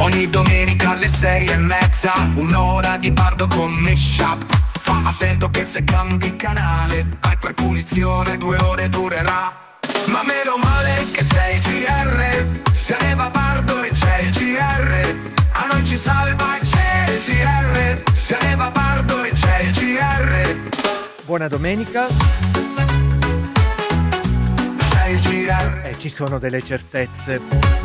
Ogni domenica alle 6:30, un'ora di Bardo con Meshup. Attento che se cambi canale, hai per punizione 2 ore durerà. Ma meno male che c'è il GR, se ne va Bardo e c'è il GR. A noi ci salva e c'è il GR, se ne va Bardo e c'è il GR. Buona domenica. C'è il GR. Ci sono delle certezze.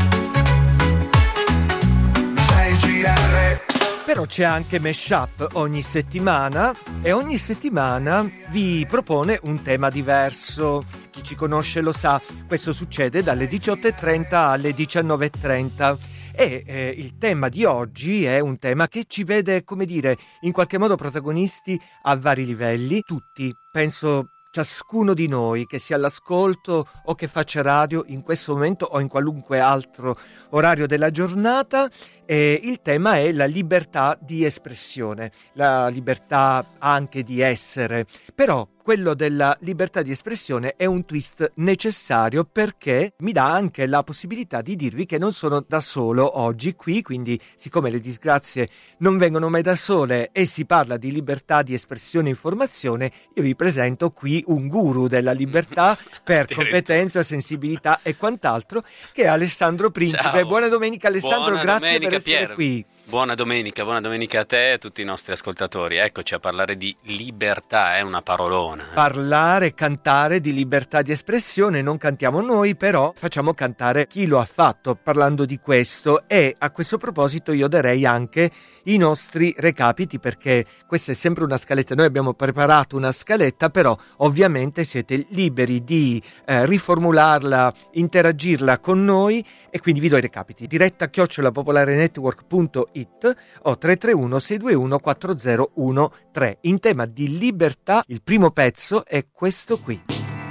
C'è il GR. Però c'è anche Meshup ogni settimana e ogni settimana vi propone un tema diverso. Chi ci conosce lo sa, questo succede dalle 18:30 alle 19:30 e il tema di oggi è un tema che ci vede, come dire, in qualche modo protagonisti a vari livelli, tutti, penso ciascuno di noi, che sia all'ascolto o che faccia radio in questo momento o in qualunque altro orario della giornata. Il tema è la libertà di espressione, la libertà anche di essere, però quello della libertà di espressione è un twist necessario perché mi dà anche la possibilità di dirvi che non sono da solo oggi qui, quindi siccome le disgrazie non vengono mai da sole e si parla di libertà di espressione e informazione, io vi presento qui un guru della libertà per competenza, sensibilità e quant'altro, che è Alessandro Principe. Ciao. Buona domenica Alessandro, Buona grazie domenica, per essere Pier. qui. Buona domenica a te e a tutti i nostri ascoltatori. Eccoci a parlare di libertà, è una parolona. Parlare, cantare di libertà di espressione, non cantiamo noi, però facciamo cantare chi lo ha fatto parlando di questo, e a questo proposito io darei anche i nostri recapiti, perché questa è sempre una scaletta, noi abbiamo preparato una scaletta, però ovviamente siete liberi di riformularla, interagirla con noi, e quindi vi do i recapiti. diretta@popolarenetwork.it o 331 621 4013. In tema di libertà, il primo pezzo è questo qui.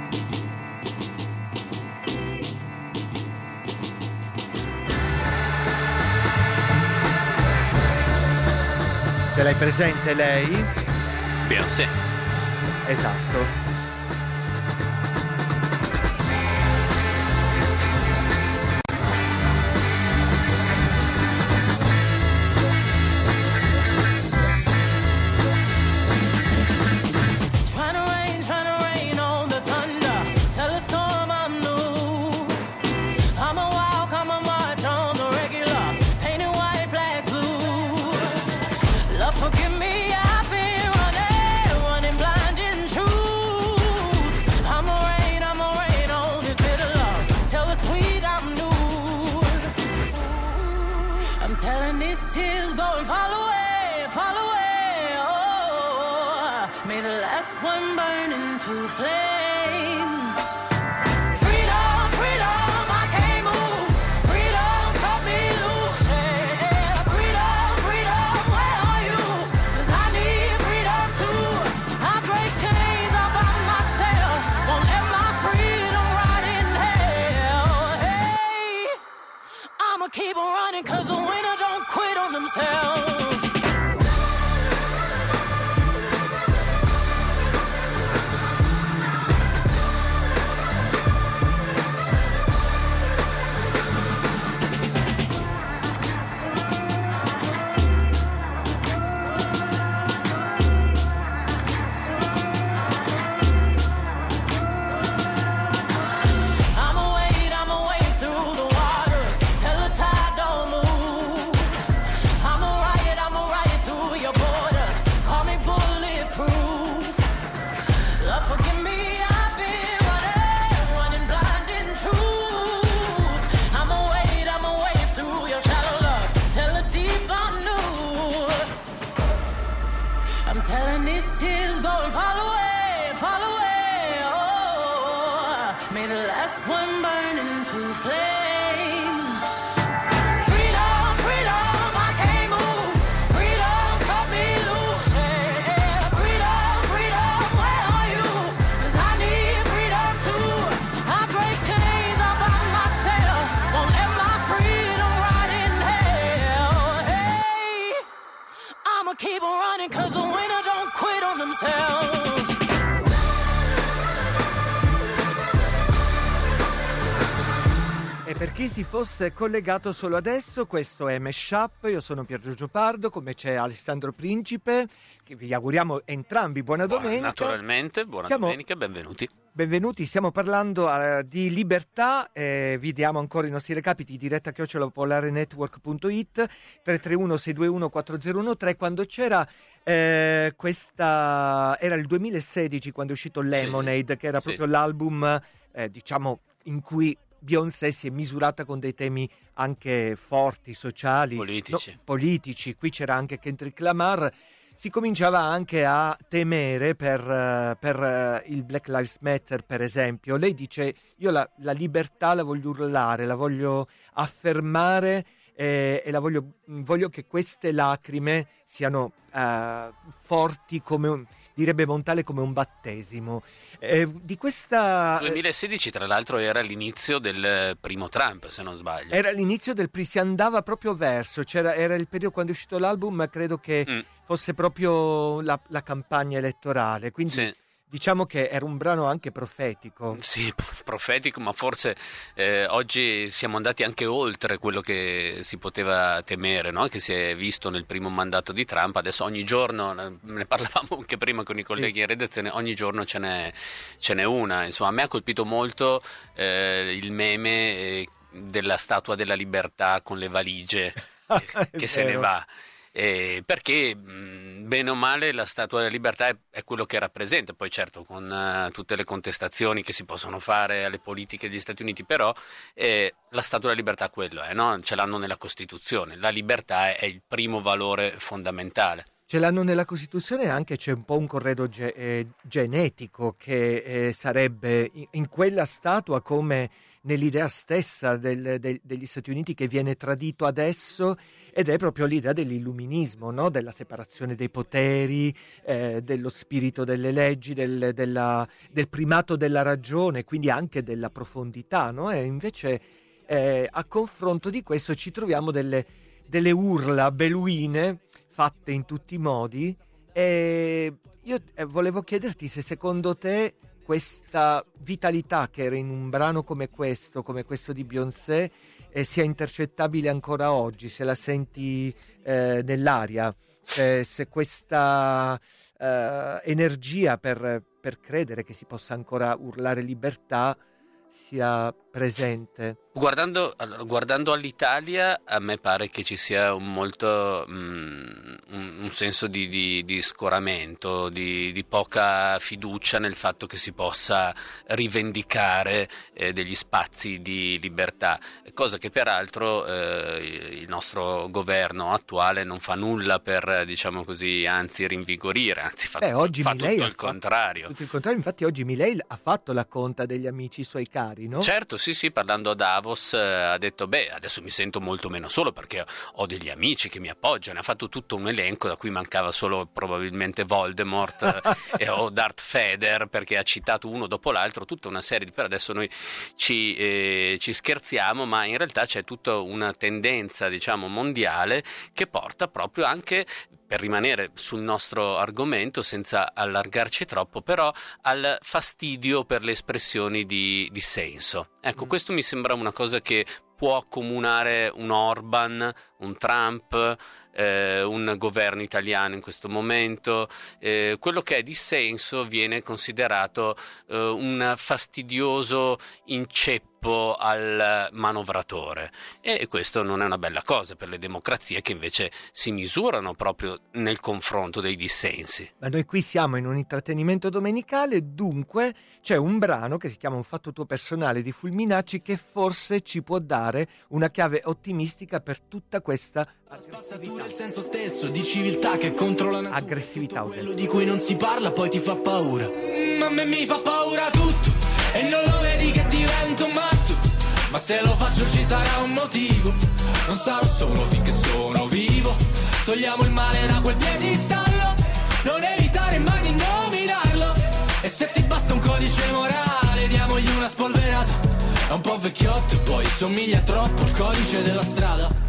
Ce l'hai presente lei? Beyoncé. Esatto. Tears go and fall away, oh, may the last one burn into flames. Freedom, freedom, I can't move. Freedom, cut me loose, yeah. Freedom, freedom, where are you? 'Cause I need freedom too. I break chains all by myself, won't let my freedom rot in hell. Hey, I'ma keep on running 'cause the winner don't quit on themselves. I'ma wade through the waters till the tide don't move. I'ma ride Per chi si fosse collegato solo adesso, questo è Meshup, io sono Pier Giorgio Pardo, come c'è Alessandro Principe, che vi auguriamo entrambi buona domenica. Naturalmente, buona domenica, benvenuti. Benvenuti, stiamo parlando di libertà, vi diamo ancora i nostri recapiti, diretta @popolarenetwork.it, 331-621-4013, quando c'era questa, era il 2016 quando è uscito Lemonade, che era proprio l'album, diciamo, in cui Beyoncé si è misurata con dei temi anche forti, sociali, politici. Qui c'era anche Kendrick Lamar. Si cominciava anche a temere per il Black Lives Matter, per esempio. Lei dice: io la libertà la voglio urlare, la voglio affermare e la voglio che queste lacrime siano forti, come direbbe Montale, come un battesimo. Di questa 2016 tra l'altro era l'inizio del primo Trump, se non sbaglio. Era l'inizio si andava proprio verso, era il periodo quando è uscito l'album, ma credo che fosse proprio la campagna elettorale, quindi diciamo che era un brano anche profetico. Sì, profetico, ma forse oggi siamo andati anche oltre quello che si poteva temere, no? Che si è visto nel primo mandato di Trump. Adesso ogni giorno, ne parlavamo anche prima con i colleghi in redazione, ogni giorno ce n'è una. Insomma, a me ha colpito molto il meme della Statua della Libertà con le valigie che se ne va. Perché bene o male la Statua della Libertà è quello che rappresenta, poi certo con tutte le contestazioni che si possono fare alle politiche degli Stati Uniti, però la Statua della Libertà quello è, no? Ce l'hanno nella Costituzione, la libertà è il primo valore fondamentale. Ce l'hanno nella Costituzione, anche c'è un po' un corredo genetico che sarebbe in quella statua, come nell'idea stessa degli Stati Uniti, che viene tradito adesso, ed è proprio l'idea dell'illuminismo, no? Della separazione dei poteri, dello spirito delle leggi, del primato della ragione, quindi anche della profondità, no? E invece a confronto di questo ci troviamo delle urla beluine fatte in tutti i modi, e io volevo chiederti se secondo te questa vitalità che era in un brano come questo di Beyoncé sia intercettabile ancora oggi, se la senti nell'aria, se questa energia per credere che si possa ancora urlare libertà sia presente. Guardando all'Italia, a me pare che ci sia un senso di scoramento, di poca fiducia nel fatto che si possa rivendicare degli spazi di libertà, cosa che peraltro il nostro governo attuale non fa nulla per, diciamo così, anzi rinvigorire, anzi fa tutto il contrario. Tutto il contrario, infatti oggi Milei ha fatto la conta degli amici suoi cari, no? Certo, sì, parlando a Davos ha detto: adesso mi sento molto meno solo perché ho degli amici che mi appoggiano. Ha fatto tutto un elenco da cui mancava solo probabilmente Voldemort o Darth Vader, perché ha citato uno dopo l'altro tutta una serie di... Per adesso noi ci scherziamo, ma in realtà c'è tutta una tendenza, diciamo, mondiale che porta proprio anche, per rimanere sul nostro argomento senza allargarci troppo, però al fastidio per le espressioni di dissenso. Ecco, questo mi sembra una cosa che può accomunare un Orban, un Trump, un governo italiano in questo momento. Quello che è dissenso viene considerato un fastidioso inceppo al manovratore, e questo non è una bella cosa per le democrazie, che invece si misurano proprio nel confronto dei dissensi. Ma noi qui siamo in un intrattenimento domenicale, dunque c'è un brano che si chiama Un fatto tuo personale di Fulminacci, che forse ci può dare una chiave ottimistica per tutta questa spazzatura, il senso stesso di civiltà che è contro la natura. Aggressività, quello di cui non si parla poi ti fa paura. A me mi fa paura tutto e non lo vedi che divento matto, ma se lo faccio ci sarà un motivo. Non sarò solo finché sono vivo. Togliamo il male da quel piedistallo, non evitare mai di nominarlo. E se ti basta un codice morale, diamogli una spolverata. È un po' vecchiotto e poi somiglia troppo al codice della strada.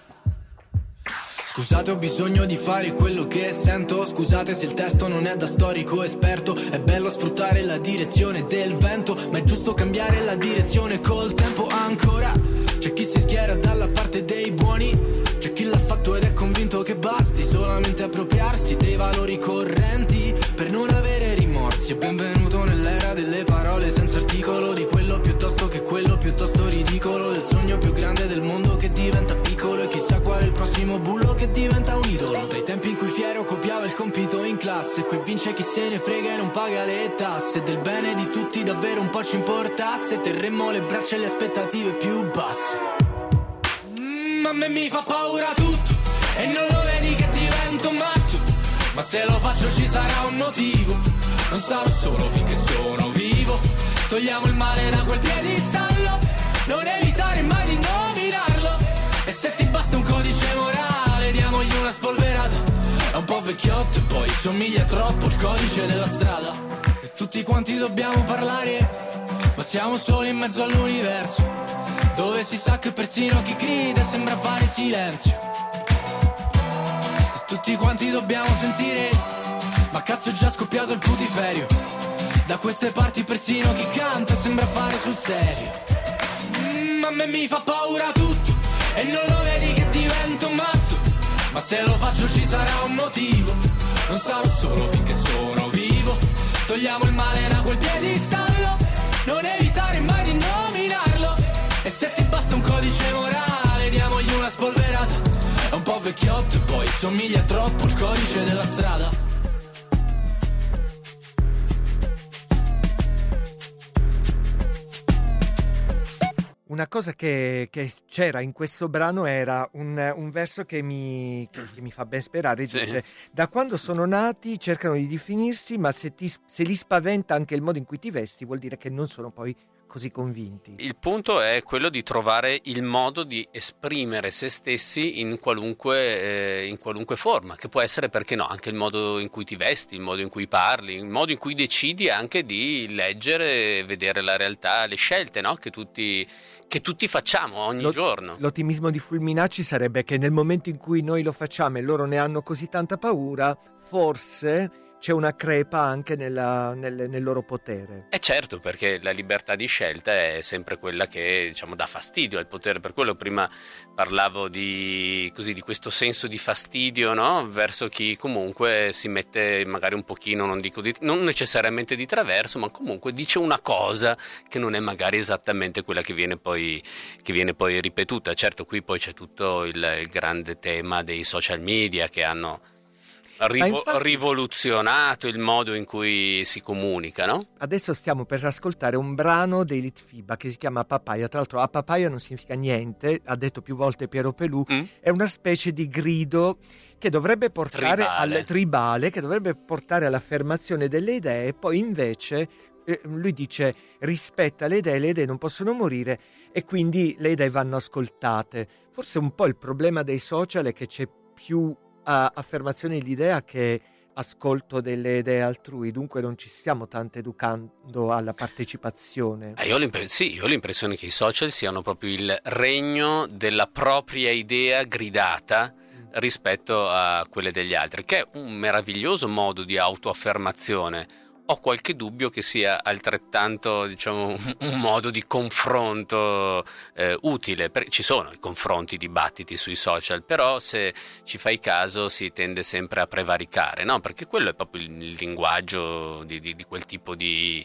Scusate, ho bisogno di fare quello che sento. Scusate se il testo non è da storico esperto. È bello sfruttare la direzione del vento, ma è giusto cambiare la direzione col tempo ancora. C'è chi si schiera dalla parte dei buoni, c'è chi l'ha fatto ed è convinto che basti solamente appropriarsi dei valori correnti per non avere rimorsi. E benvenuto nell'era delle parole senza articolo, di quello piuttosto che quello piuttosto ridicolo, del sogno più grande del mondo che diventa piccolo e chissà qual è il prossimo bullo che diventa un idolo. Dai tempi in cui Fiero copiava il compito in classe, qui vince chi se ne frega e non paga le tasse. Del bene di tutti davvero un po' ci importasse, terremmo le braccia e le aspettative più basse. A me mi fa paura tutto e non lo vedi che divento matto, ma se lo faccio ci sarà un motivo, non sarò solo finché sono vivo. Togliamo il male da quel piedistallo, non evitare mai di nominarlo, e se ti basta un codice morale diamogli una spolverata. È un po' vecchiotto e poi somiglia troppo il codice della strada. E tutti quanti dobbiamo parlare, ma siamo soli in mezzo all'universo, dove si sa che persino chi grida sembra fare silenzio. E tutti quanti dobbiamo sentire, ma cazzo è già scoppiato il putiferio, da queste parti persino chi canta sembra fare sul serio. A me mi fa paura tutto e non lo vedi che divento matto, ma se lo faccio ci sarà un motivo, non sarò solo finché sono vivo. Togliamo il male da quel piedistallo, non evitare mai di nominarlo, e se ti basta un codice morale diamogli una spolverata. È un po' vecchiotto e poi somiglia troppo il codice della strada. Una cosa che c'era in questo brano era un verso che mi fa ben sperare. Dice: Sì. Da quando sono nati cercano di definirsi, ma se li spaventa anche il modo in cui ti vesti, vuol dire che non sono poi così convinti. Il punto è quello di trovare il modo di esprimere se stessi in qualunque forma, che può essere, perché no, anche il modo in cui ti vesti, il modo in cui parli, il modo in cui decidi anche di leggere, vedere la realtà, le scelte, no? che tutti facciamo ogni giorno. L'ottimismo di Fulminacci sarebbe che nel momento in cui noi lo facciamo e loro ne hanno così tanta paura, forse c'è una crepa anche nel loro potere. E certo, perché la libertà di scelta è sempre quella che, diciamo, dà fastidio al potere. Per quello prima parlavo di questo senso di fastidio, no? Verso chi comunque si mette magari un pochino, non necessariamente di traverso, ma comunque dice una cosa che non è magari esattamente quella che viene poi ripetuta. Certo, qui poi c'è tutto il grande tema dei social media che hanno rivoluzionato il modo in cui si comunica, no? Adesso stiamo per ascoltare un brano dei Litfiba che si chiama Papaya. Tra l'altro a papaya non significa niente, ha detto più volte Piero Pelù. È una specie di grido che dovrebbe portare tribale, che dovrebbe portare all'affermazione delle idee. Poi invece lui dice: rispetta le idee non possono morire, e quindi le idee vanno ascoltate. Forse un po' il problema dei social è che c'è più affermazione dell'idea che ascolto delle idee altrui, dunque non ci stiamo tanto educando alla partecipazione. Io ho l'impressione che i social siano proprio il regno della propria idea gridata rispetto a quelle degli altri, che è un meraviglioso modo di autoaffermazione. Ho qualche dubbio che sia altrettanto, diciamo, un modo di confronto utile. Ci sono i confronti, i dibattiti sui social, però se ci fai caso si tende sempre a prevaricare, no? Perché quello è proprio il linguaggio di quel tipo di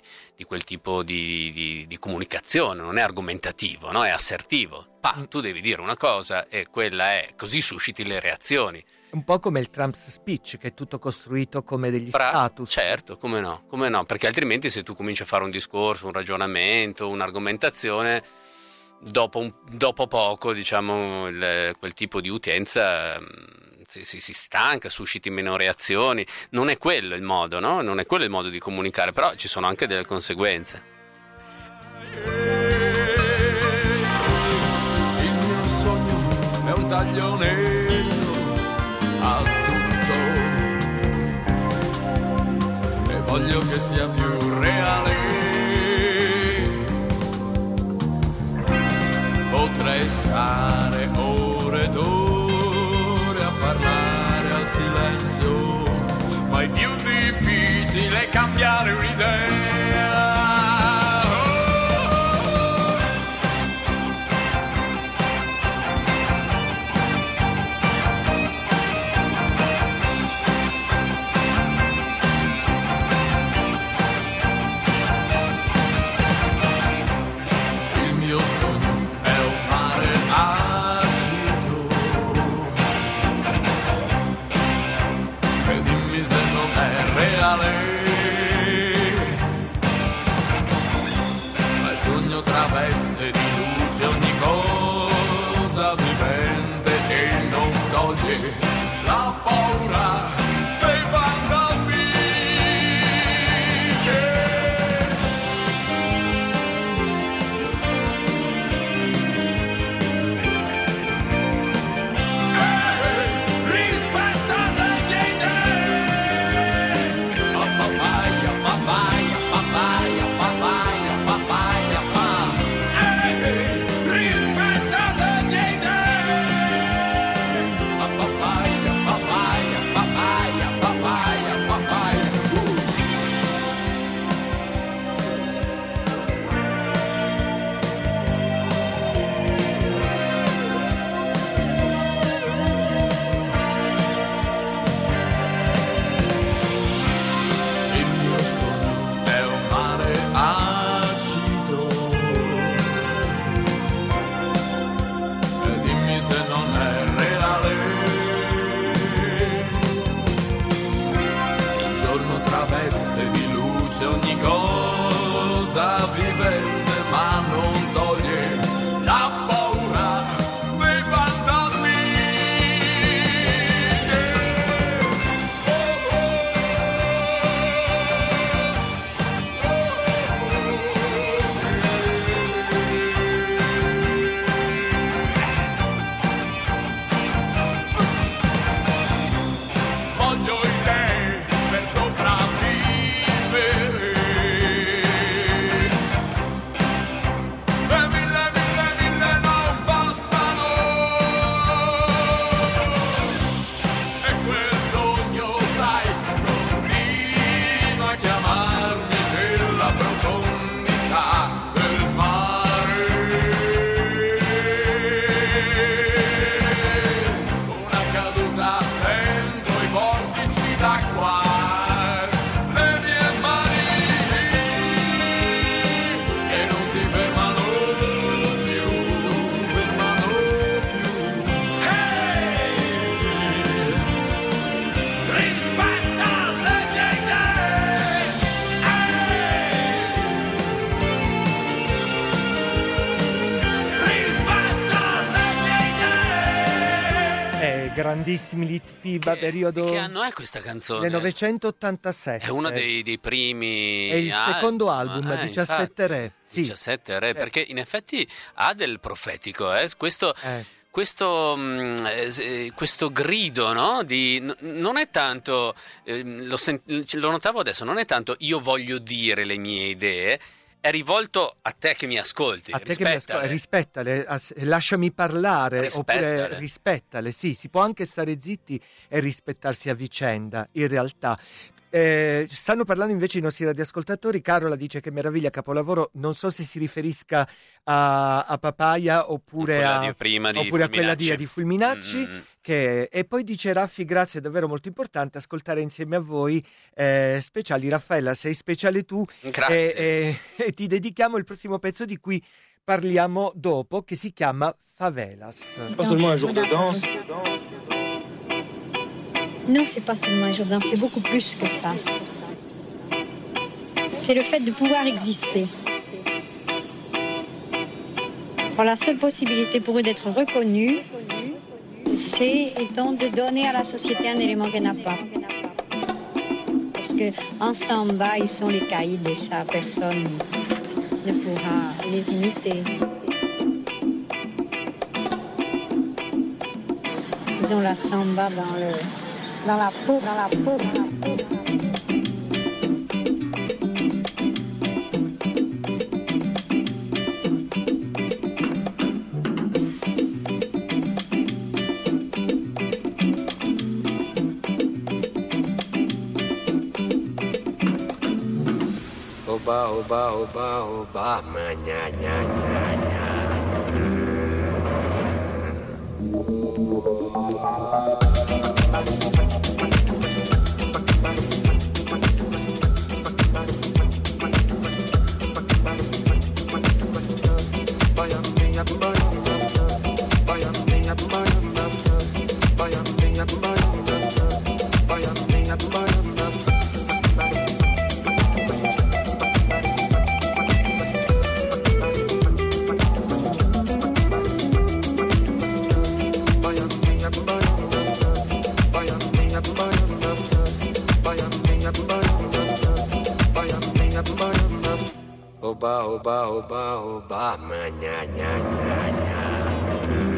comunicazione, non è argomentativo, no? È assertivo. Tu devi dire una cosa e quella è, così susciti le reazioni. Un po' come il Trump's speech, che è tutto costruito come degli status. Certo, come no, perché altrimenti se tu cominci a fare un discorso, un ragionamento, un'argomentazione, dopo poco, diciamo, quel tipo di utenza si stanca, susciti meno reazioni. Non è quello il modo, no? Non è quello il modo di comunicare, però ci sono anche delle conseguenze. Il mio sogno è un taglione a tutto, e voglio che sia più reale. Potrei stare ore ed ore a parlare al silenzio, ma è più difficile cambiare un'idea. cosa vivente e non toglie la paura dei fantasmi. Rispetta le mie idee. Papaya, papaya, papaya, papaya, papaya, pa. Rispetta le mie idee. Papaya, papaya, papaya, papaya, papaya. Il mio sogno è un mare acido. E dimmi se non è reale. Il giorno traveste di luce ogni cosa vivente, ma non toglie la paura dei fantasmi. Voglio idee per sopravvivere. E mille, mille, mille non bastano. E quel sogno, sai, continua a chiamarmi nella profondità del mare. Una caduta dentro i vortici d'acqua, le mie mani che non si fermano più, non si fermano più. Rispetta le mie idee. Rispetta le mie idee. Grandissimi Litfiba, periodo Che anno è questa canzone? 1987. È uno dei primi. È il secondo album, infatti. 17 Re. Sì. 17 Re, perché in effetti ha del profetico, questo. Questo grido, no? Non è tanto, lo notavo adesso, non è tanto io voglio dire le mie idee, è rivolto a te che mi ascolti. A te che mi ascolti, rispettale, lasciami parlare, oppure rispettale, sì, si può anche stare zitti e rispettarsi a vicenda, in realtà. Stanno parlando invece i nostri radioascoltatori. Carola dice che meraviglia, capolavoro, non so se si riferisca a Papaya oppure a quella di Fulminacci. E poi dice Raffi, grazie, è davvero molto importante ascoltare insieme a voi speciali. Raffaella, sei speciale tu. Grazie. E ti dedichiamo il prossimo pezzo di cui parliamo dopo, che si chiama Favelas. Pas seulement un jour de danse. Non, c'est pas seulement un jour de danse, c'est beaucoup plus que ça. C'est le fait de pouvoir exister. Alors, la seule possibilité pour eux d'être reconnus, c'est de donner à la société un élément qu'elle n'a pas. Parce que en samba, ils sont les caïds et ça, personne ne pourra les imiter. Ils ont la samba dans la peau. Oba, oba, oba, oba, ma nya nya nya nya. oba, oba, oba, oba, ma gna gna gna gna.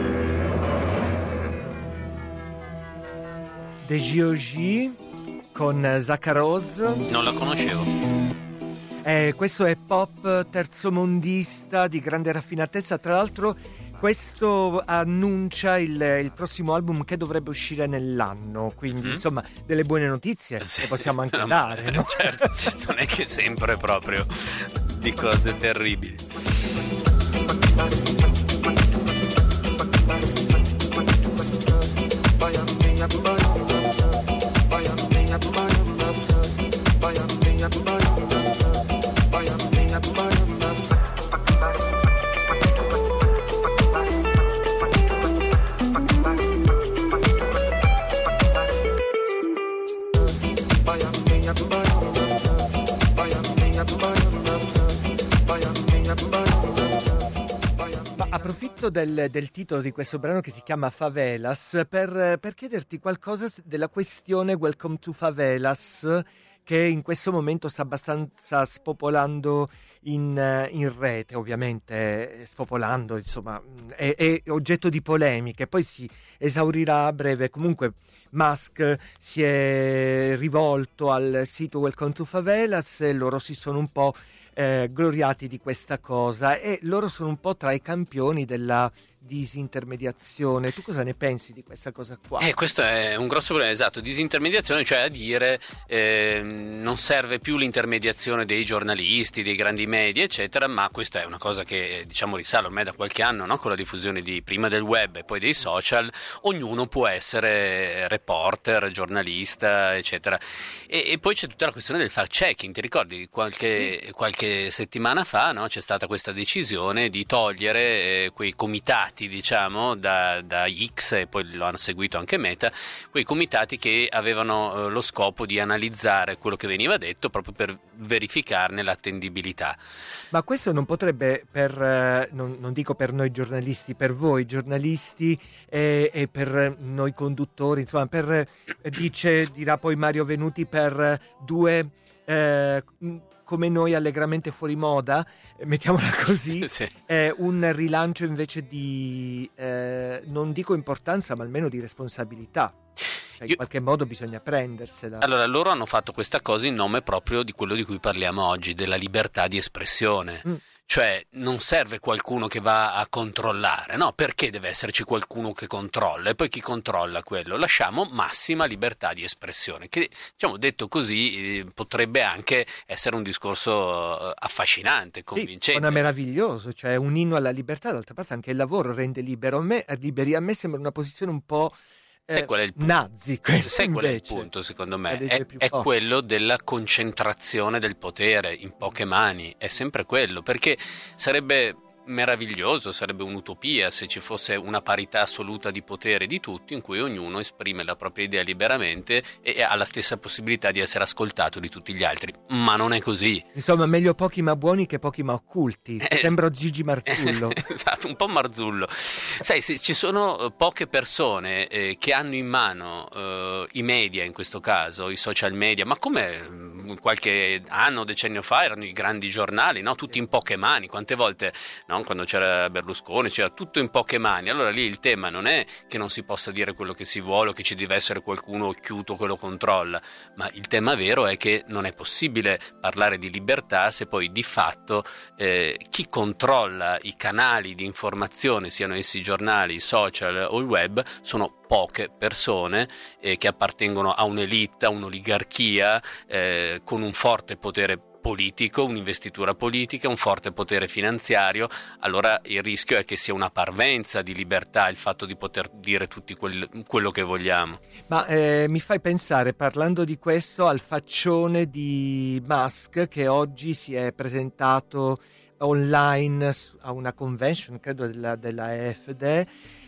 The G.O.G. con Zaccaros. Non la conoscevo. Questo è pop terzomondista di grande raffinatezza. Tra l'altro questo annuncia il prossimo album che dovrebbe uscire nell'anno, quindi insomma delle buone notizie Sì. le possiamo anche No, dare, no? Certo, non è che sempre proprio di cose terribili. Ma approfitto del titolo di questo brano che si chiama Favelas per chiederti qualcosa della questione Welcome to Favelas, che in questo momento sta abbastanza spopolando in rete, ovviamente spopolando, insomma, è oggetto di polemiche, poi si esaurirà a breve. Comunque Musk si è rivolto al sito Welcome to Favelas e loro si sono un po' gloriati di questa cosa, e loro sono un po' tra i campioni della disintermediazione. Tu cosa ne pensi di questa cosa qua? Questo è un grosso problema, esatto, disintermediazione, cioè a dire non serve più l'intermediazione dei giornalisti, dei grandi media, eccetera, ma questa è una cosa che diciamo risale ormai da qualche anno, no? Con la diffusione di prima del web e poi dei social, ognuno può essere reporter, giornalista, eccetera. E poi c'è tutta la questione del fact-checking. Ti ricordi qualche settimana fa, no? C'è stata questa decisione di togliere quei comitati, diciamo, da X, e poi lo hanno seguito anche Meta, quei comitati che avevano lo scopo di analizzare quello che veniva detto proprio per verificarne l'attendibilità. Ma questo non potrebbe, non dico per noi giornalisti, per voi giornalisti e per noi conduttori, insomma, dirà poi Mario Venuti, per due come noi allegramente fuori moda, mettiamola così, Sì. Un rilancio invece di, non dico importanza, ma almeno di responsabilità. Cioè, in qualche modo bisogna prendersela. Allora, loro hanno fatto questa cosa in nome proprio di quello di cui parliamo oggi, della libertà di espressione. Cioè, non serve qualcuno che va a controllare, no? Perché deve esserci qualcuno che controlla? E poi chi controlla quello? Lasciamo massima libertà di espressione, che, diciamo, detto così, potrebbe anche essere un discorso affascinante, convincente. Sì, è meraviglioso, cioè un inno alla libertà. D'altra parte anche il lavoro rende liberi. A me sembra una posizione un po' Sai qual è il punto? nazi. Sai qual è il punto, secondo me? È quello della concentrazione del potere in poche mani, è sempre quello, perché sarebbe meraviglioso, sarebbe un'utopia se ci fosse una parità assoluta di potere di tutti, in cui ognuno esprime la propria idea liberamente e ha la stessa possibilità di essere ascoltato di tutti gli altri, ma non è così. Insomma, meglio pochi ma buoni che pochi ma occulti. Sembra Gigi Marzullo. Esatto, un po' Marzullo. Sai, se ci sono poche persone che hanno in mano i media, in questo caso i social media, ma come qualche anno, decennio fa erano i grandi giornali, no? Tutti in poche mani. Quante volte, no? Quando c'era Berlusconi c'era tutto in poche mani. Allora lì il tema non è che non si possa dire quello che si vuole o che ci deve essere qualcuno occhiuto che lo controlla, ma il tema vero è che non è possibile parlare di libertà se poi di fatto chi controlla i canali di informazione, siano essi i giornali, i social o il web, sono poche persone che appartengono a un'elite, a un'oligarchia con un forte potere politico, un'investitura politica, un forte potere finanziario. Allora il rischio è che sia una parvenza di libertà il fatto di poter dire tutti quello che vogliamo. Ma mi fai pensare, parlando di questo, al faccione di Musk, che oggi si è presentato online a una convention, credo della AfD,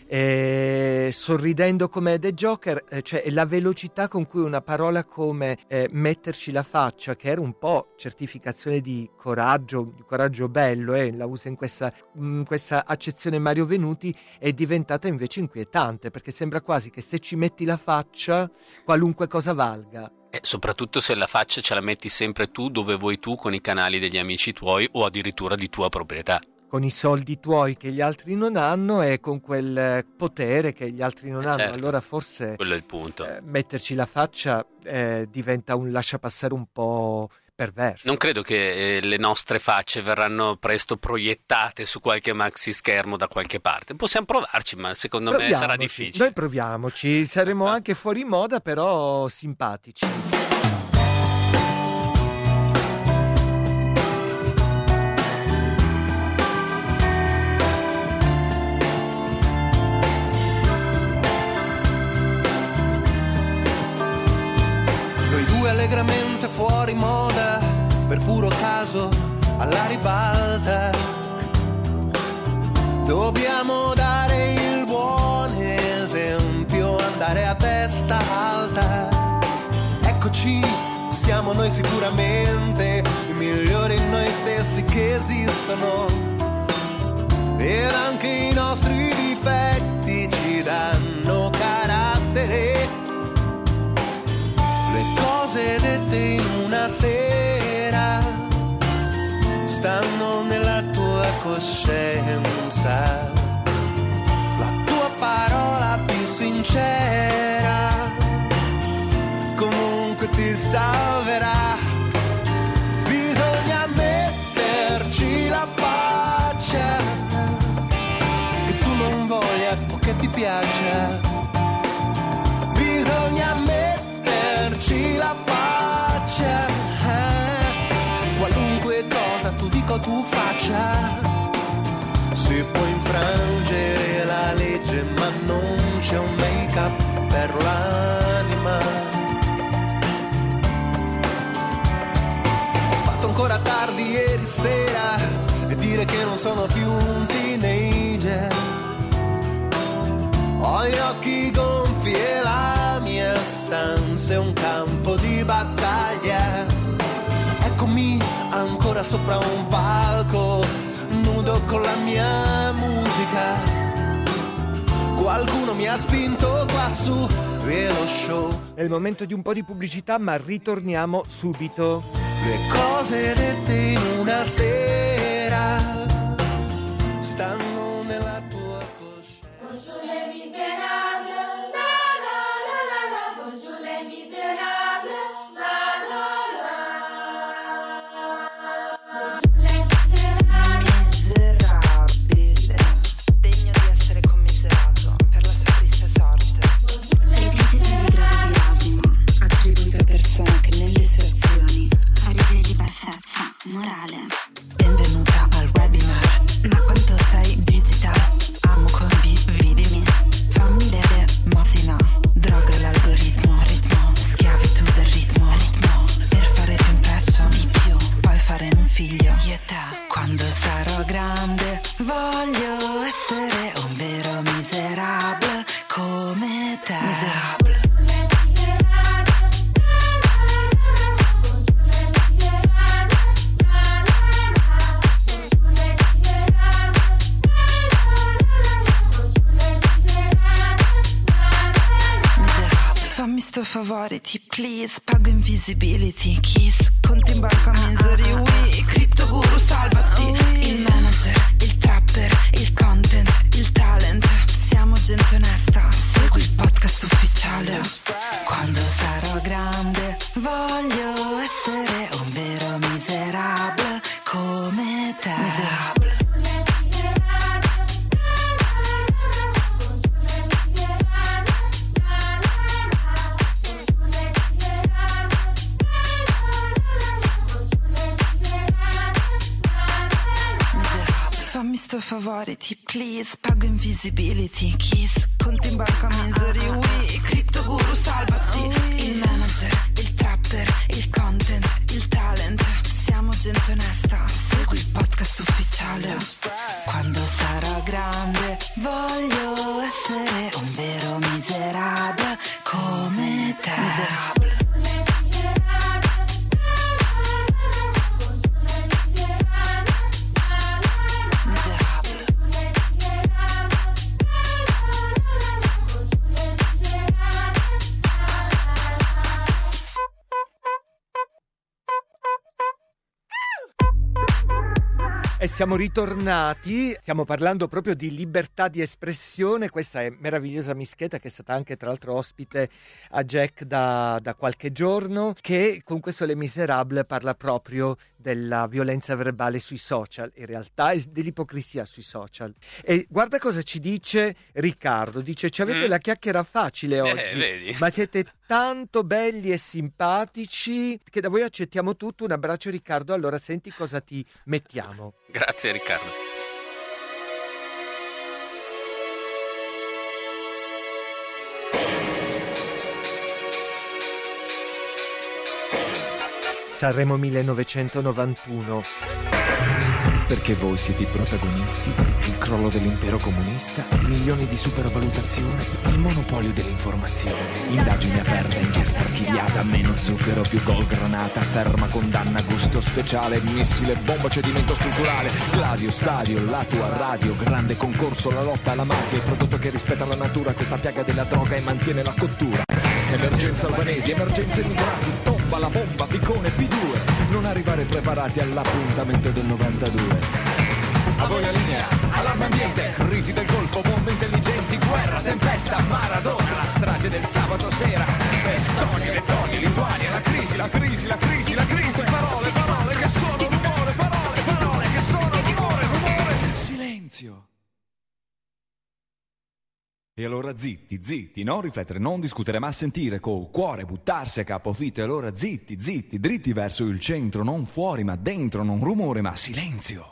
sorridendo come The Joker, cioè la velocità con cui una parola come metterci la faccia, che era un po' certificazione di coraggio bello, la usa in questa accezione Mario Venuti, è diventata invece inquietante, perché sembra quasi che se ci metti la faccia qualunque cosa valga. E soprattutto se la faccia ce la metti sempre tu, dove vuoi tu, con i canali degli amici tuoi o addirittura di tua proprietà. Con i soldi tuoi che gli altri non hanno e con quel potere che gli altri non hanno. Certo, allora forse quello è il punto. Metterci la faccia diventa un lasciapassare un po' perverso. Non credo che le nostre facce verranno presto proiettate su qualche maxi schermo da qualche parte. Possiamo provarci, ma secondo me sarà difficile. Noi proviamoci, saremo anche fuori moda, però simpatici. Noi due allegramente fuori moda, per puro caso alla ribalta. Dobbiamo dare il buon esempio, andare a testa alta. Eccoci, siamo noi sicuramente, i migliori noi stessi che esistono. Ed anche i nostri difetti ci danno carattere. Le cose dette in una sera stanno nella tua coscienza. La tua parola più sincera comunque ti salverà. Bisogna metterci la faccia, che tu non voglia o che ti piaccia. Bisogna metterci la faccia, qualunque cosa tu dico tu faccia. Si può infrangere la legge ma non c'è un make-up per l'anima. Ho fatto ancora tardi ieri sera e dire che non sono più un teenager. Ho gli occhi gonfi e la mia stanza è un campo di battaglia. Eccomi ancora sopra un palco, nudo con la mia musica. Qualcuno mi ha spinto qua su e lo show. È il momento di un po' di pubblicità, ma ritorniamo subito. Le cose dette in una sera stanno nella tua coscienza. Bonjour les misérables, la la la la la. Bonjour les misérables, la la la. Bonjour les Miserabile, degno di essere commiserato per la sua triste sorte. Epiteti di grave biasimo attribuito a persona che nelle sue azioni ha riveli bassezza morale. Benvenuta al webinar. Ma quanto sei digital? Amo con vidimi. Fammi leve, mafina. Droga l'algoritmo, ritmo. Schiavitù del ritmo, ritmo. Per fare più impression di più. Poi fare un figlio, io e te. Quando sarò grande voglio essere un vero miserabile come te. Miserabile. Fammi sto favore, ti please. Pago invisibility, kiss. Conti in banca, misery, we. Crypto guru, salvaci. Il manager, il trapper, il content, il talent. Siamo gente onesta, segui il podcast ufficiale. Quando sarò grande voglio essere un vero miserabile come te. Miserabile. Fammi sto favore, ti please. Pago invisibility, kiss. Conti in banca, misery, we. Crypto guru, salvaci. Il manager, il trapper, il content, il talent. Siamo gente onesta, segui il podcast ufficiale. Quando sarò grande voglio essere un vero miserabile come te. Miserabile. siamo ritornati, stiamo parlando proprio di libertà di espressione. Questa è meravigliosa Mischeta, che è stata anche tra l'altro ospite a Jack da qualche giorno, che con questo Les Miserables parla proprio della violenza verbale sui social, in realtà, e dell'ipocrisia sui social. E guarda cosa ci dice Riccardo, dice: ci avete la chiacchiera facile oggi, vedi? ma siete tanto belli e simpatici che da voi accettiamo tutto. Un abbraccio Riccardo. Allora senti cosa ti mettiamo. Grazie Riccardo. Sanremo 1991. Perché voi siete i protagonisti, il crollo dell'impero comunista, milioni di supervalutazione, il monopolio dell'informazione, indagine aperta, inchiesta archiviata, meno zucchero, più gol granata, ferma condanna, gusto speciale, missile, bomba, cedimento strutturale, Gladio, stadio, la tua radio, grande concorso, la lotta alla mafia, il prodotto che rispetta la natura, questa piaga della droga e mantiene la cottura. Emergenza albanesi, emergenza immigrati, tomba la bomba, piccone P2, non arrivare preparati all'appuntamento del 92. A voi la linea, allarme ambiente, crisi del Golfo, bombe intelligenti, guerra, tempesta, Maradona, la strage del sabato sera, Estonia, Lettonia, Lituania, la crisi, la crisi, la crisi, la crisi, parole, parole che sono rumore, parole, parole che sono rumore, rumore, silenzio. E allora zitti, zitti, non riflettere, non discutere, ma sentire col cuore, buttarsi a capofitto. E allora zitti, zitti, dritti verso il centro, non fuori ma dentro, non rumore ma silenzio.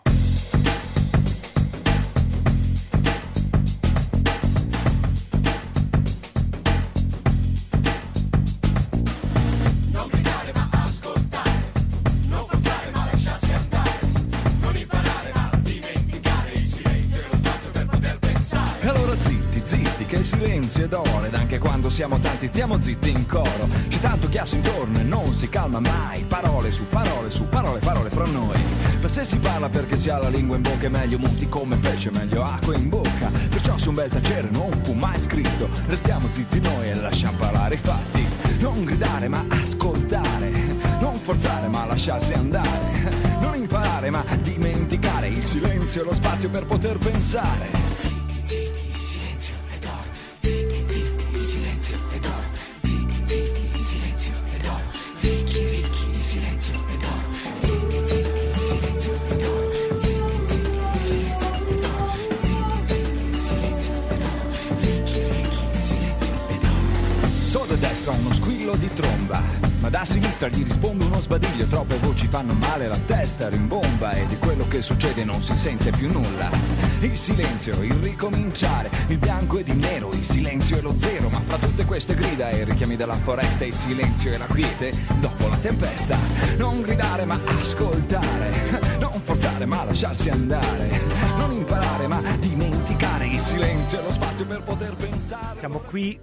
Non gridare ma ascoltare, non forzare ma lasciarsi andare, non imparare ma dimenticare, il silenzio è lo spazio per poter pensare. E allora zitti, zitti, che silenzio ed ore, ed anche quando siamo tanti stiamo zitti in coro. C'è tanto chiasso intorno e non si calma mai, parole su parole su parole, parole fra noi. Ma se si parla perché si ha la lingua in bocca è meglio muti come pesce, meglio acqua in bocca. Perciò su un bel tacere non fu mai scritto, restiamo zitti noi e lasciamo parlare i fatti. Non gridare ma ascoltare, non forzare ma lasciarsi andare, non imparare ma dimenticare, il silenzio è lo spazio per poter pensare. Solo a destra uno squillo di tromba, ma da sinistra gli risponde uno sbadiglio. Troppe voci fanno male, la testa rimbomba e di quello che succede non si sente più nulla. Il silenzio, il ricominciare, il bianco ed il nero, il silenzio è lo zero. Ma fra tutte queste grida e richiami della foresta, il silenzio è la quiete dopo la tempesta. Non gridare ma ascoltare, non forzare ma lasciarsi andare, non imparare ma dimenticare, il silenzio è lo spazio per poter pensare. Siamo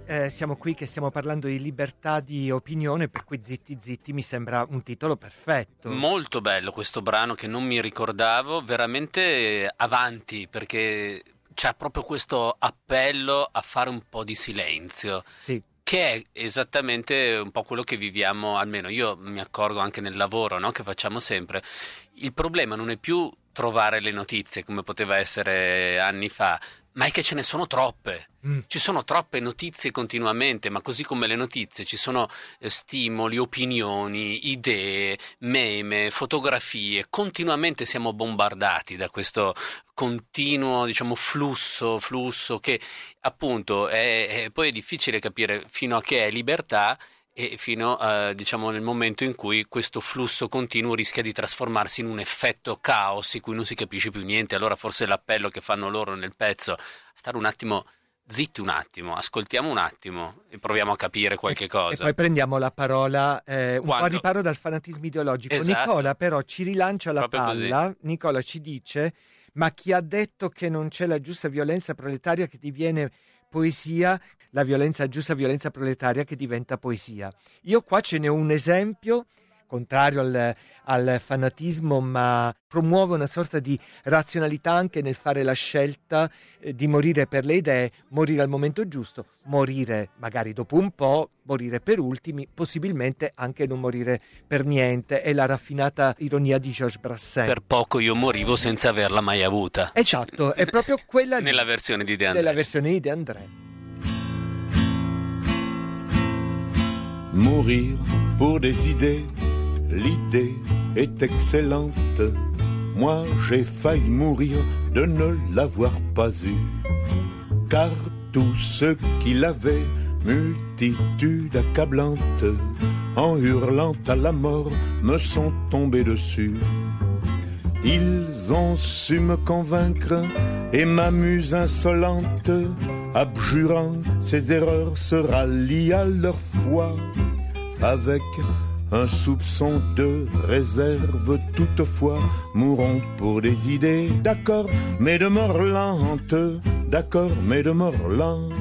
qui che stiamo parlando di libertà di opinione, per cui Zitti Zitti mi sembra un titolo perfetto. Molto bello questo brano che non mi ricordavo, veramente avanti, perché c'è proprio questo appello a fare un po' di silenzio. Sì. Che è esattamente un po' quello che viviamo, almeno io mi accorgo anche nel lavoro, no? Che facciamo sempre. Il problema non è più trovare le notizie come poteva essere anni fa, ma è che ce ne sono troppe. Ci sono troppe notizie continuamente, ma così come le notizie ci sono stimoli, opinioni, idee, meme, fotografie. Continuamente siamo bombardati da questo continuo, diciamo, flusso che appunto poi è difficile capire fino a che è libertà e fino a, diciamo, nel momento in cui questo flusso continuo rischia di trasformarsi in un effetto caos in cui non si capisce più niente. Allora forse l'appello che fanno loro nel pezzo, stare un attimo zitti, un attimo, ascoltiamo un attimo e proviamo a capire qualche cosa. E poi prendiamo la parola un po' a riparo dal fanatismo ideologico. Esatto. Nicola però ci rilancia la Proprio palla. così. Nicola ci dice: ma chi ha detto che non c'è la giusta violenza proletaria che diviene poesia, la giusta violenza proletaria che diventa poesia? Io qua ce ne ho un esempio contrario al fanatismo, ma promuove una sorta di razionalità anche nel fare la scelta di morire per le idee, morire al momento giusto, morire magari dopo un po', morire per ultimi, possibilmente anche non morire per niente. È la raffinata ironia di Georges Brassens. Per poco io morivo senza averla mai avuta. Esatto, è proprio quella nella versione di De André. Nella versione di De André. Mourir pour des idées, l'idée est excellente. Moi j'ai failli mourir de ne l'avoir pas eue. Car tous ceux qui l'avaient, multitude accablante, en hurlant à la mort, me sont tombés dessus. Ils ont su me convaincre et ma muse insolente, abjurant ses erreurs, se rallie à leur foi avec un soupçon de réserve. Toutefois, mourons pour des idées, d'accord, mais de mort lente, d'accord, mais de mort lente.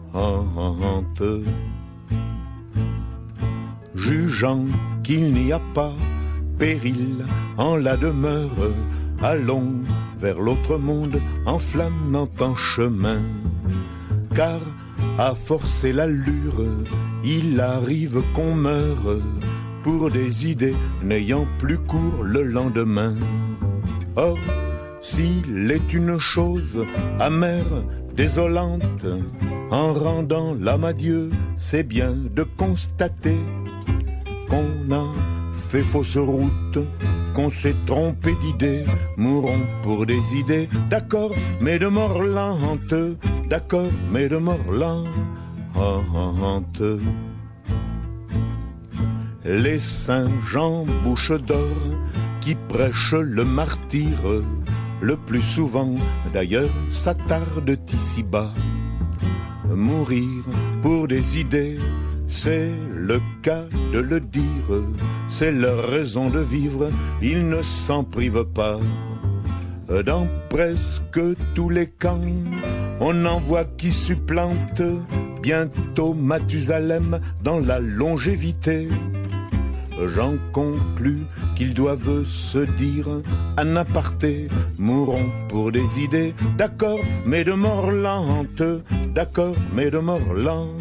Jugeant qu'il n'y a pas péril en la demeure, allons vers l'autre monde en flânant en chemin. Car à forcer l'allure, il arrive qu'on meure pour des idées n'ayant plus cours le lendemain. Or, s'il est une chose amère, désolante, en rendant l'âme à Dieu, c'est bien de constater qu'on a fait fausse route, qu'on s'est trompé d'idées. Mourons pour des idées, d'accord, mais de mort lente, d'accord, mais de mort lente. Les saints Jean bouche d'or qui prêchent le martyre, le plus souvent d'ailleurs s'attardent ici-bas. Mourir pour des idées, c'est le cas de le dire, c'est leur raison de vivre, ils ne s'en privent pas. Dans presque tous les camps, on en voit qui supplantent bientôt Mathusalem dans la longévité. J'en conclus qu'ils doivent se dire en aparté, mourons pour des idées, d'accord, mais de mort lente, d'accord, mais de mort lente.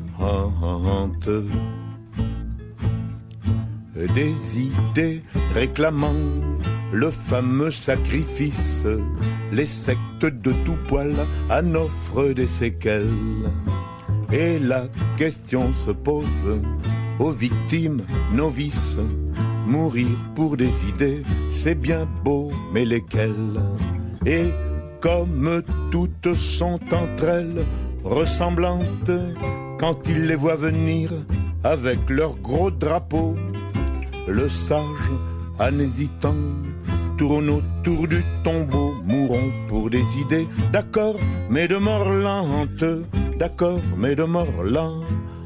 Des idées réclamant le fameux sacrifice, les sectes de tout poil en offrent des séquelles. Et la question se pose aux victimes novices, mourir pour des idées, c'est bien beau, mais lesquelles? Et comme toutes sont entre elles ressemblantes, quand ils les voient venir avec leurs gros drapeaux, le sage, en hésitant, tourne autour du tombeau. Mourons pour des idées, d'accord, mais de mort lente, d'accord, mais de mort lente.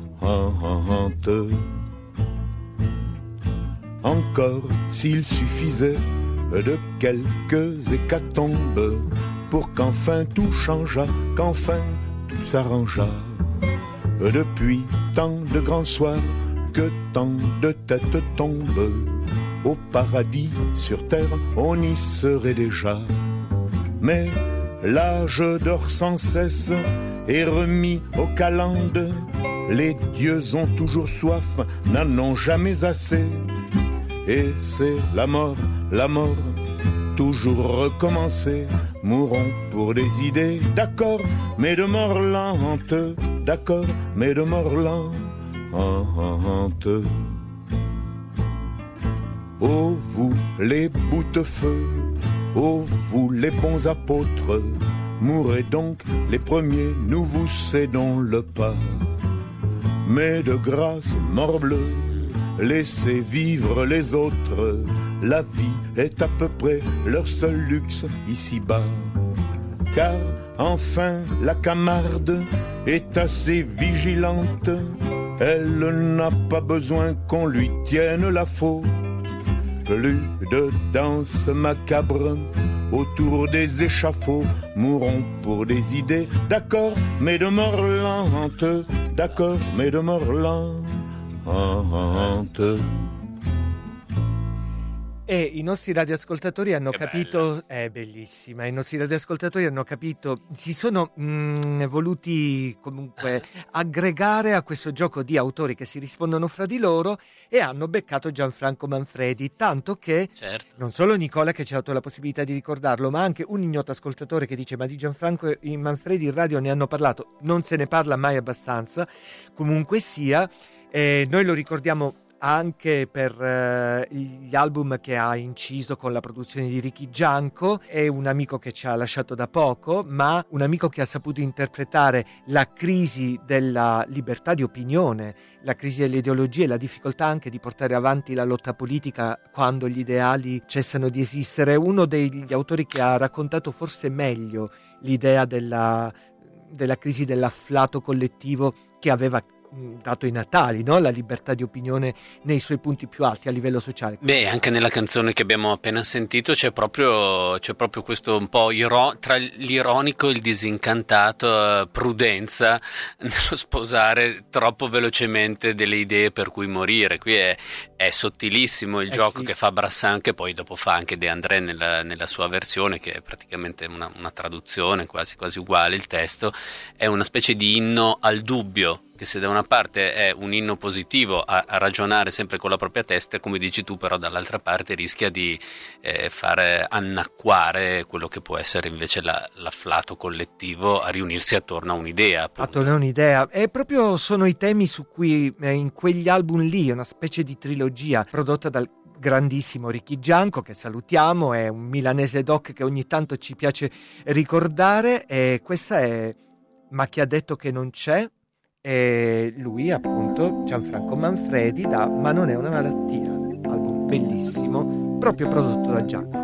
Encore s'il suffisait de quelques hécatombes pour qu'enfin tout changeât, qu'enfin tout s'arrangeât. Depuis tant de grands soirs que tant de têtes tombent, au paradis sur terre on y serait déjà. Mais l'âge dort sans cesse et remis aux calendes, les dieux ont toujours soif, n'en ont jamais assez. Et c'est la mort, toujours recommencer. Mourons pour des idées, d'accord, mais de mort lente, d'accord, mais de mort lente. Ô vous les boutefeux, ô vous les bons apôtres, mourrez donc les premiers, nous vous cédons le pas. Mais de grâce, morbleu, laissez vivre les autres, la vie est à peu près leur seul luxe ici-bas. Car enfin la Camarde est assez vigilante, elle n'a pas besoin qu'on lui tienne la faute. Plus de danse macabre autour des échafauds, mourons pour des idées, d'accord, mais de mort lente, d'accord, mais de mort lente. E i nostri radioascoltatori hanno capito, è bellissima, i nostri radioascoltatori hanno capito, si sono voluti comunque aggregare a questo gioco di autori che si rispondono fra di loro e hanno beccato Gianfranco Manfredi, tanto che non solo Nicola che ci ha dato la possibilità di ricordarlo, ma anche un ignoto ascoltatore che dice: ma di Gianfranco Manfredi in radio ne hanno parlato, non se ne parla mai abbastanza. Comunque sia, noi lo ricordiamo anche per gli album che ha inciso con la produzione di Ricky Gianco. È un amico che ci ha lasciato da poco, ma un amico che ha saputo interpretare la crisi della libertà di opinione, la crisi delle ideologie, la difficoltà anche di portare avanti la lotta politica quando gli ideali cessano di esistere. Uno degli autori che ha raccontato forse meglio l'idea della crisi dell'afflato collettivo che aveva dato i natali, no? La libertà di opinione nei suoi punti più alti a livello sociale. Beh, anche nella canzone che abbiamo appena sentito c'è proprio questo un po' tra l'ironico e il disincantato, prudenza nello sposare troppo velocemente delle idee per cui morire. Qui è sottilissimo il gioco che fa Brassin, che poi dopo fa anche De André nella sua versione, che è praticamente una traduzione quasi uguale. Il testo è una specie di inno al dubbio, che se da una parte è un inno positivo a ragionare sempre con la propria testa, come dici tu, però dall'altra parte rischia di fare annacquare quello che può essere invece l'afflato collettivo a riunirsi attorno a un'idea, appunto. Attorno a un'idea, e proprio sono i temi su cui in quegli album lì, una specie di trilogia prodotta dal grandissimo Ricky Gianco, che salutiamo, è un milanese doc che ogni tanto ci piace ricordare, e questa è Ma chi ha detto che non c'è? E lui, appunto, Gianfranco Manfredi, da Ma non è una malattia, album bellissimo, proprio prodotto da Gianco.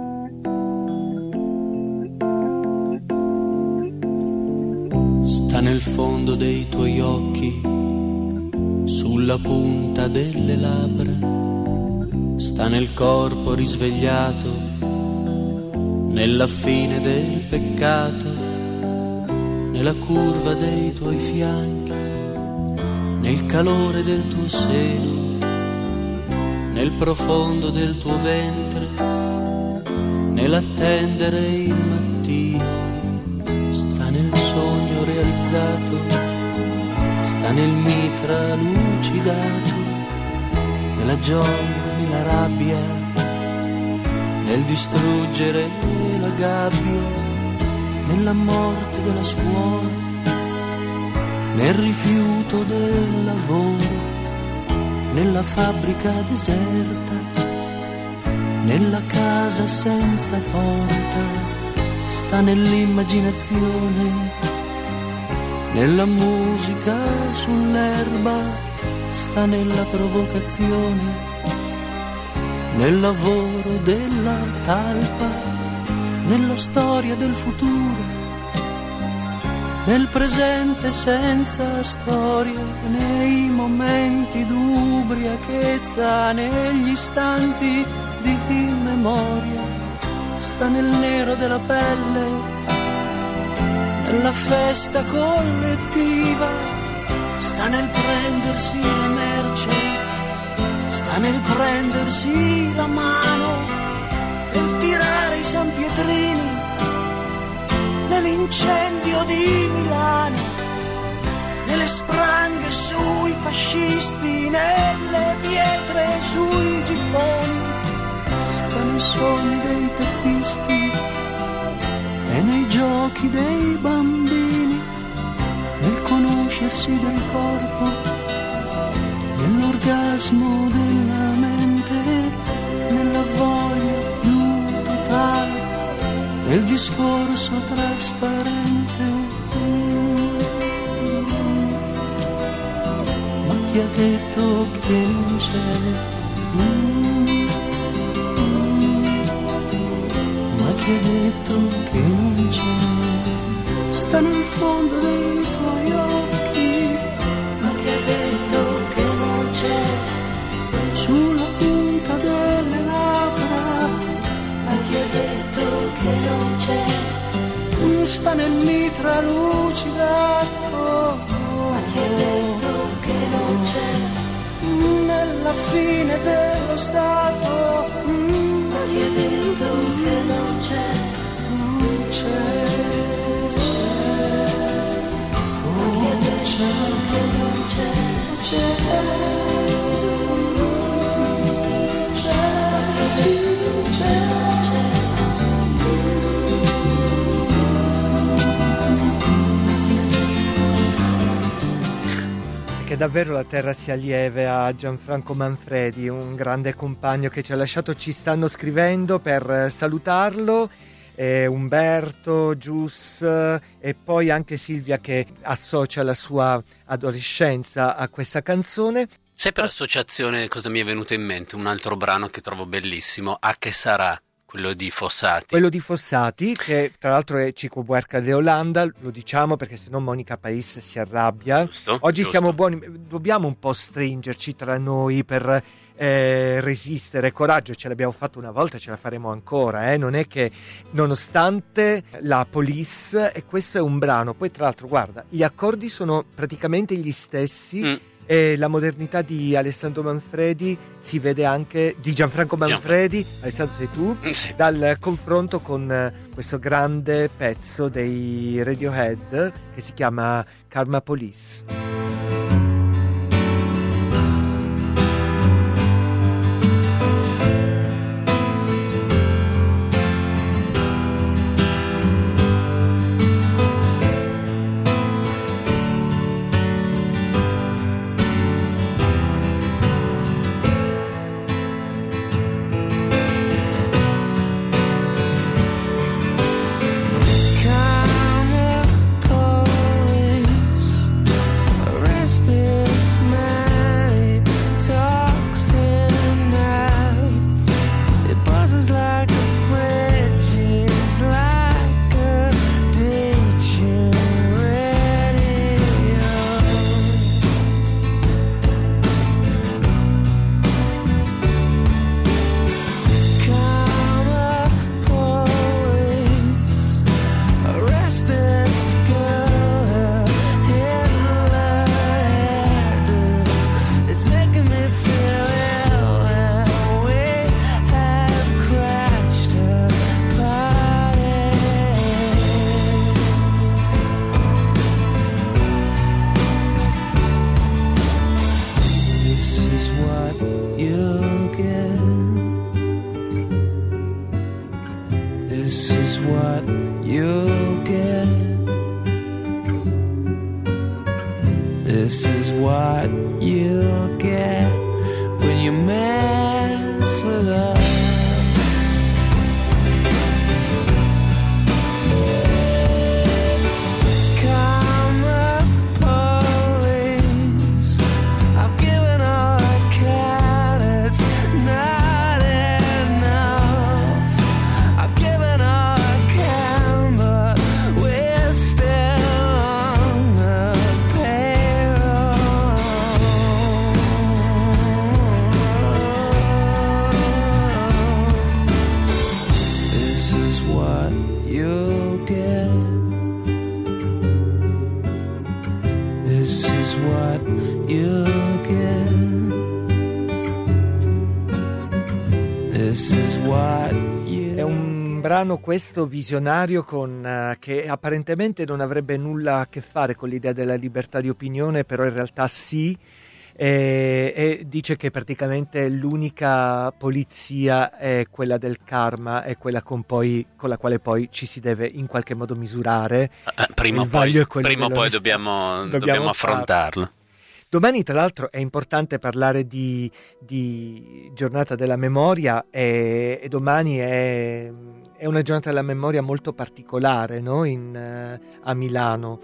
Sta nel fondo dei tuoi occhi, sulla punta delle labbra, sta nel corpo risvegliato, nella fine del peccato, nella curva dei tuoi fianchi, nel calore del tuo seno, nel profondo del tuo ventre, nell'attendere il mattino. Sta nel sogno realizzato, sta nel mitra lucidato, nella gioia, nella rabbia, nel distruggere la gabbia, nella morte della scuola, nel rifiuto del lavoro, nella fabbrica deserta, nella casa senza porta. Sta nell'immaginazione, nella musica sull'erba, sta nella provocazione, nel lavoro della talpa, nella storia del futuro, nel presente senza storia, nei momenti d'ubriachezza, negli istanti di memoria. Sta nel nero della pelle, nella festa collettiva, sta nel prendersi la merce, sta nel prendersi la mano, nel tirare i sanpietrini, nell'incendio di Milano, nelle spranghe sui fascisti, nelle pietre sui gibboni. Sta nei sogni dei teppisti e nei giochi dei bambini, nel conoscersi del corpo, nell'orgasmo della mente, nella voglia più totale, nel discorso trasparente. Ma chi ha detto che non c'è? Ma chi ha detto che non c'è? Sta nel fondo dei tuoi occhi. Ma chi ha detto che non c'è? Sulla punta delle labbra. Ma chi ha detto che non c'è? Sta nel mitra lucidato. Ma chi ha detto che non c'è? Nella fine dello stato. Che davvero la terra sia lieve a Gianfranco Manfredi, un grande compagno che ci ha lasciato. Ci stanno scrivendo per salutarlo, Umberto, Gius e poi anche Silvia che associa la sua adolescenza a questa canzone. Sai, per associazione cosa mi è venuto in mente? Un altro brano che trovo bellissimo, A che sarà? Quello di Fossati. Quello di Fossati, che tra l'altro è Chico Buarca de Olanda, lo diciamo perché sennò Monica Pais si arrabbia. Oggi siamo buoni, dobbiamo un po' stringerci tra noi per resistere. Coraggio, ce l'abbiamo fatto una volta, ce la faremo ancora, non è che nonostante la Police, e questo è un brano, poi tra l'altro guarda, gli accordi sono praticamente gli stessi. E la modernità di Alessandro Manfredi si vede anche, di Gianfranco Manfredi, Alessandro sei tu, sì, dal confronto con questo grande pezzo dei Radiohead che si chiama Karma Police. This is what you get when you mess with us. È un brano questo visionario che apparentemente non avrebbe nulla a che fare con l'idea della libertà di opinione, però in realtà sì, e dice che praticamente l'unica polizia è quella del karma, è quella con la quale poi ci si deve in qualche modo misurare. Prima o poi dobbiamo affrontarlo. Domani tra l'altro è importante parlare di giornata della memoria e domani è una giornata della memoria molto particolare, no? A Milano.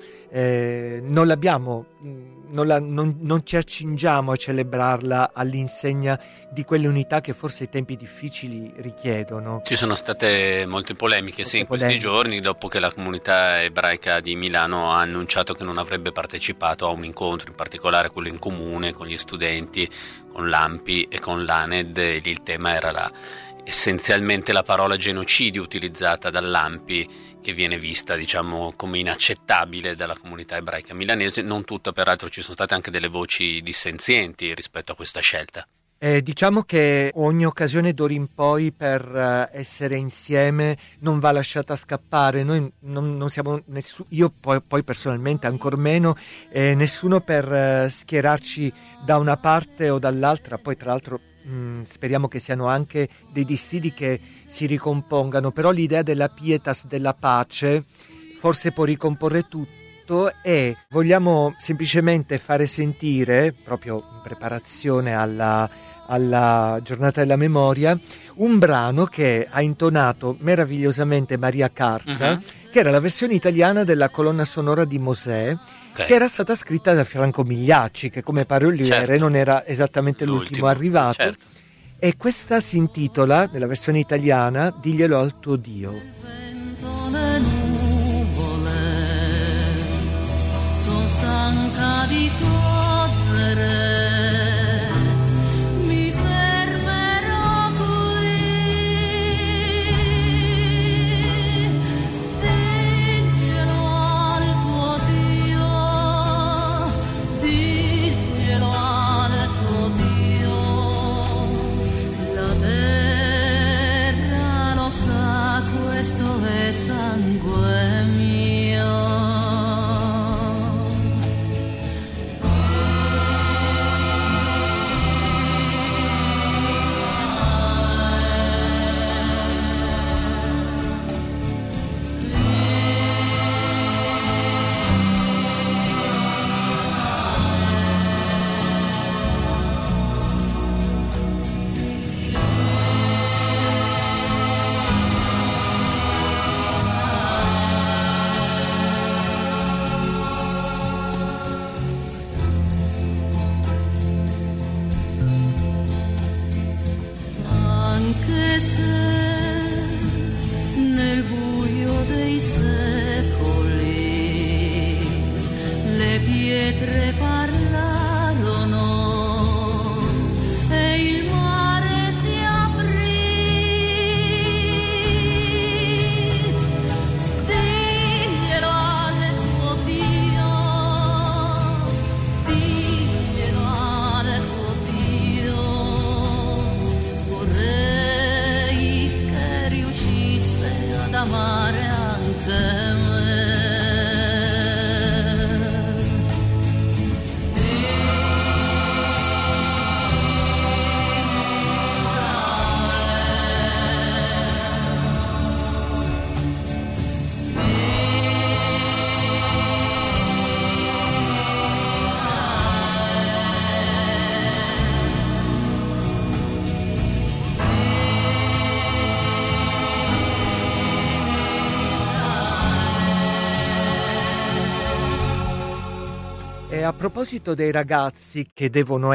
Non ci accingiamo a celebrarla all'insegna di quelle unità che forse i tempi difficili richiedono. Ci sono state molte polemiche, sì, in questi giorni, dopo che la comunità ebraica di Milano ha annunciato che non avrebbe partecipato a un incontro, in particolare quello in comune con gli studenti, con l'ANPI e con l'ANED, e lì il tema era essenzialmente la parola genocidio utilizzata dall'ANPI, che viene vista, diciamo, come inaccettabile dalla comunità ebraica milanese. Non tutta, peraltro ci sono state anche delle voci dissenzienti rispetto a questa scelta. Diciamo che ogni occasione d'ora in poi per essere insieme non va lasciata scappare. Noi non siamo io poi personalmente ancor meno, nessuno per schierarci da una parte o dall'altra. Poi tra l'altro speriamo che siano anche dei dissidi che si ricompongano, però l'idea della pietas, della pace, forse può ricomporre tutto, e vogliamo semplicemente fare sentire, proprio in preparazione alla giornata della memoria, un brano che ha intonato meravigliosamente Maria Carta, che era la versione italiana della colonna sonora di Mosè, che era stata scritta da Franco Migliacci, che come paroliere non era esattamente l'ultimo arrivato. E questa si intitola, nella versione italiana, Diglielo al tuo Dio. Le nuvole sono stanca di correre. Questo è sangue mio. Anche se nel buio dei secoli le pietre parlarono e il mare si aprì, diglielo al tuo Dio, diglielo al tuo Dio. Vorrei che riuscisse ad amare anche me. E a proposito dei ragazzi che devono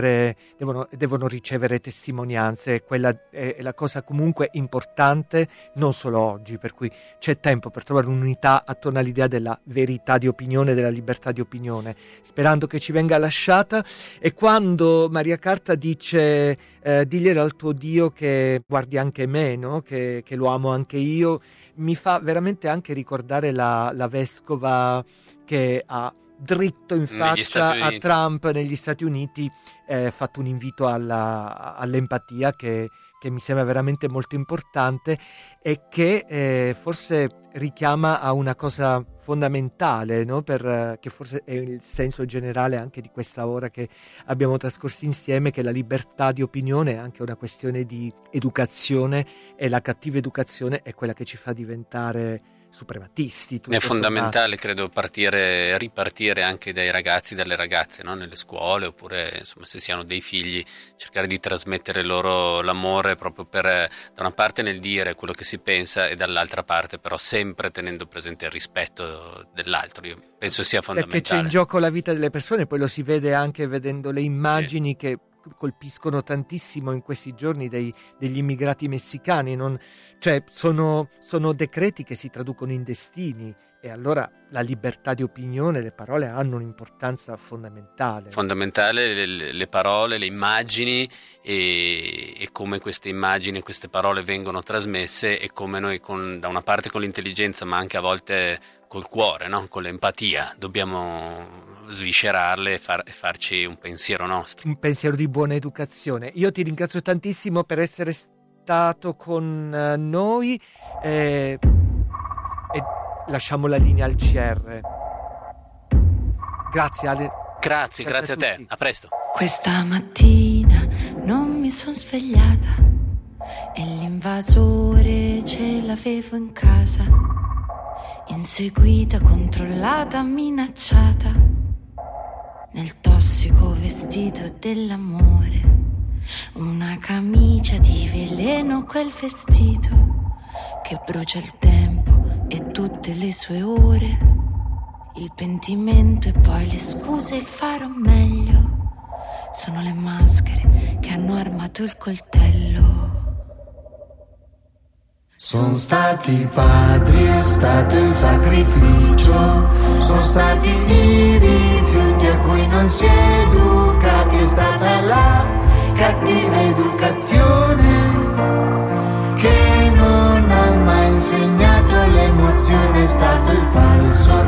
ricevere testimonianze, quella è la cosa comunque importante, non solo oggi, per cui c'è tempo per trovare un'unità attorno all'idea della verità di opinione, della libertà di opinione, sperando che ci venga lasciata. E quando Maria Carta dice diglielo al tuo Dio che guardi anche me, no? che lo amo anche io, mi fa veramente anche ricordare la vescova che ha dritto in faccia a Trump negli Stati Uniti, fatto un invito all'empatia che mi sembra veramente molto importante e che forse richiama a una cosa fondamentale, no? Che forse è il senso generale anche di questa ora che abbiamo trascorso insieme, che la libertà di opinione è anche una questione di educazione, e la cattiva educazione è quella che ci fa diventare suprematisti. È fondamentale, credo, ripartire anche dai ragazzi e dalle ragazze, no? Nelle scuole, oppure insomma, se si hanno dei figli, cercare di trasmettere loro l'amore proprio da una parte nel dire quello che si pensa e dall'altra parte però sempre tenendo presente il rispetto dell'altro. Io penso sia fondamentale. Perché c'è in gioco la vita delle persone, poi lo si vede anche vedendo le immagini che colpiscono tantissimo in questi giorni degli immigrati messicani, cioè sono decreti che si traducono in destini, E allora la libertà di opinione, le parole hanno un'importanza fondamentale. Fondamentale le parole, le immagini e come queste immagini e queste parole vengono trasmesse, e come noi da una parte con l'intelligenza ma anche a volte col cuore, no? Con l'empatia, dobbiamo sviscerarle e farci un pensiero nostro. Un pensiero di buona educazione. Io ti ringrazio tantissimo per essere stato con noi e lasciamo la linea al CR. Grazie Ale. Grazie a te, a presto. Questa mattina non mi son svegliata e l'invasore ce l'avevo in casa, inseguita, controllata, minacciata, nel tossico vestito dell'amore, una camicia di veleno, quel vestito che brucia il tempo e tutte le sue ore, il pentimento e poi le scuse, il fare meglio, sono le maschere che hanno armato il coltello. Sono stati padri, è stato il sacrificio, sono stati i rifiuti a cui non si è educati, è stata la cattiva educazione che non ha mai insegnato l'emozione, è stato il falso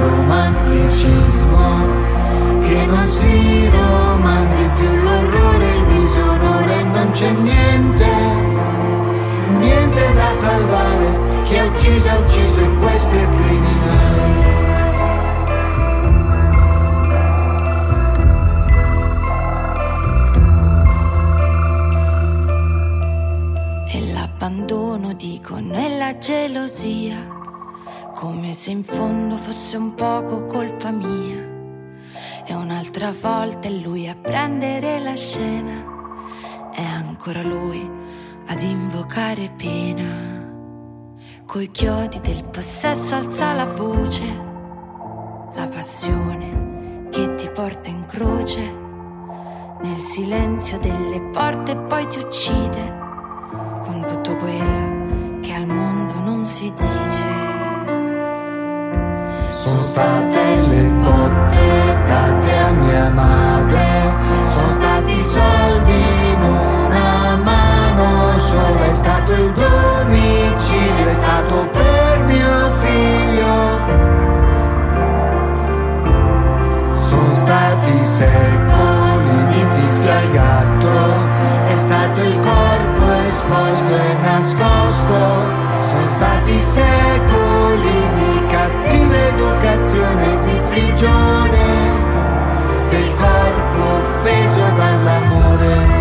romanticismo che non si romanzi più l'orrore e il disonore, non c'è niente da salvare, chi ha ucciso e questo è criminale. E l'abbandono dicono e la gelosia, come se in fondo fosse un poco colpa mia, e un'altra volta è lui a prendere la scena, è ancora lui ad invocare pena, coi chiodi del possesso alza la voce, la passione che ti porta in croce, nel silenzio delle porte e poi ti uccide, con tutto quello che al mondo non si dice. Sono state le botte date a mia madre, sono stati i soldi in una mano sola, è stato il domicilio, è stato per mio figlio. Sono stati secoli di fischio al gatto, è stato il corpo esposto e nascosto, sono stati secoli di cattiva educazione, di prigione del corpo offeso dall'amore.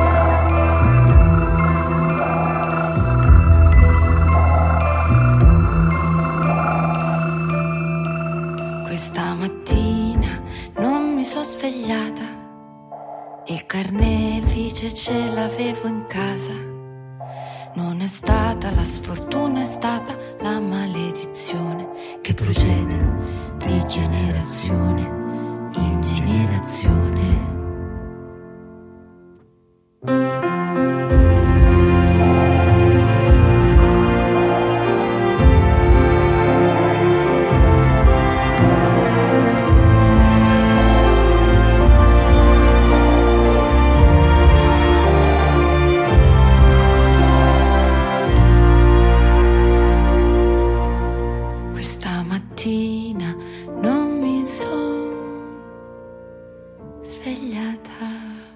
Questa mattina non mi sono svegliata, il carnefice ce l'avevo in casa, non è stata la sfortuna, è stata la maledizione che procede di generazione in generazione. Questa mattina non mi sono svegliata.